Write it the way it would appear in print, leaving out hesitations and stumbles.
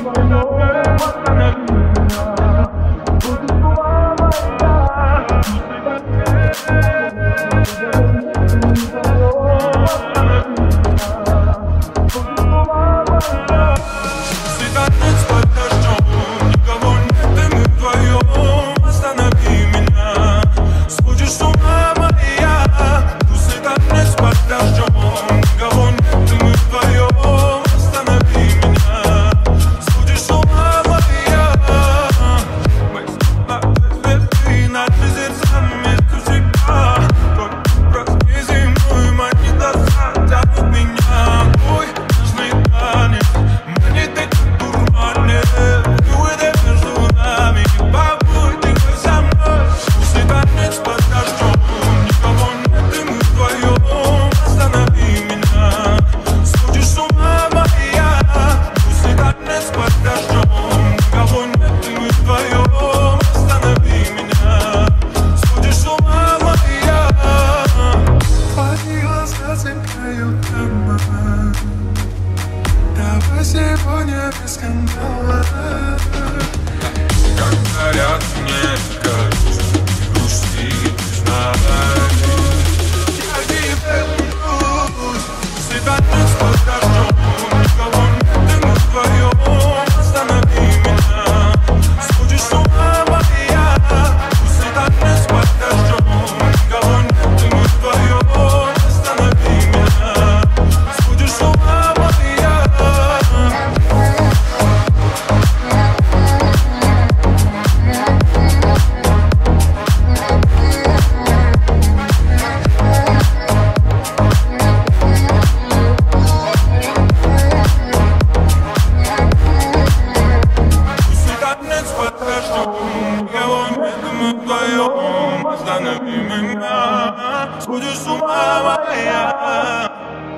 Сегодня без скандала. Как горят мне кажется, грусти знай. Я не вернусь, свиданец под дождем. Никого нет, и мы вдвоем. Останови меня, сходишь с ума моя. Свиданец под дождем. Никого нет, и мы вдвоем. Останови меня, сходишь с ума моя. Останови меня, сходишь с ума моя.